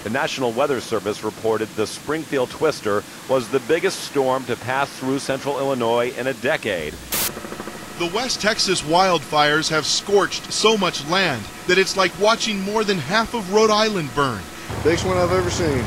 The National Weather Service reported the Springfield Twister was the biggest storm to pass through central Illinois in a decade. The West Texas wildfires have scorched so much land that it's like watching more than half of Rhode Island burn. Biggest one I've ever seen.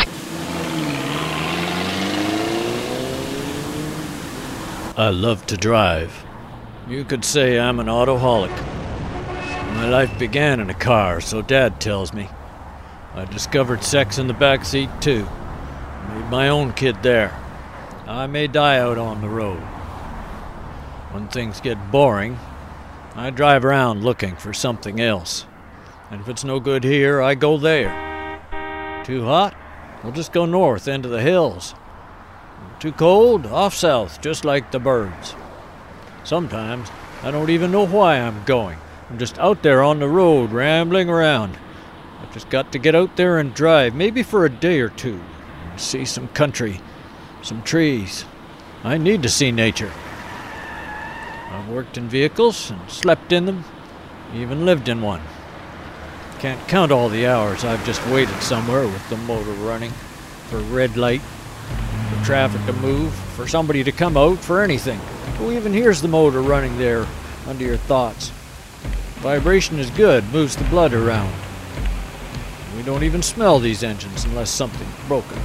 I love to drive. You could say I'm an autoholic. My life began in a car, so Dad tells me. I discovered sex in the backseat too. Made my own kid there. I may die out on the road. When things get boring, I drive around looking for something else. And if it's no good here, I go there. Too hot? We'll just go north into the hills. Too cold? Off south, just like the birds. Sometimes I don't even know why I'm going. I'm just out there on the road, rambling around. I've just got to get out there and drive, maybe for a day or two, and see some country, some trees. I need to see nature. I've worked in vehicles and slept in them, even lived in one. Can't count all the hours I've just waited somewhere with the motor running, for red light, for traffic to move, for somebody to come out, for anything. Who even hears the motor running there under your thoughts? Vibration is good, moves the blood around. We don't even smell these engines unless something's broken.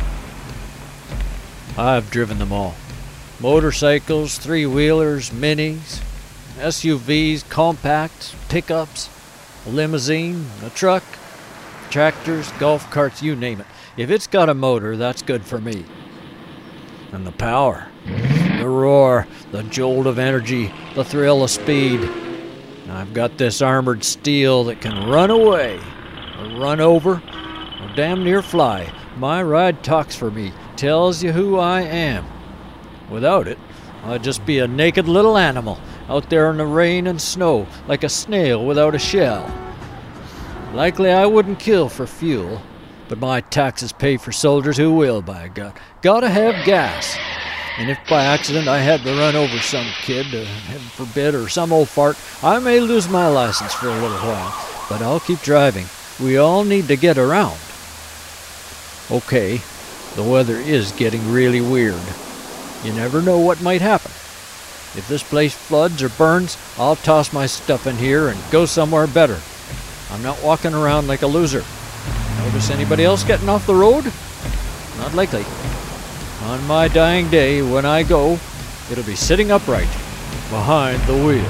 I've driven them all. Motorcycles, three-wheelers, minis, SUVs, compacts, pickups, a limousine, a truck, tractors, golf carts, you name it. If it's got a motor, that's good for me. And the power, the roar, the jolt of energy, the thrill of speed. I've got this armored steel that can run away, or run over, or damn near fly. My ride talks for me, tells you who I am. Without it, I'd just be a naked little animal out there in the rain and snow, like a snail without a shell. Likely I wouldn't kill for fuel, but my taxes pay for soldiers who will, by God. Gotta have gas. And if by accident I had to run over some kid, heaven forbid, or some old fart, I may lose my license for a little while, but I'll keep driving. We all need to get around. Okay, the weather is getting really weird. You never know what might happen. If this place floods or burns, I'll toss my stuff in here and go somewhere better. I'm not walking around like a loser. Notice anybody else getting off the road? Not likely. On my dying day, when I go, it'll be sitting upright, behind the wheel.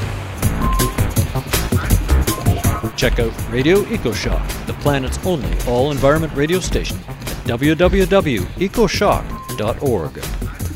Check out Radio EcoShock, the planet's only all-environment radio station, at www.ecoshock.org.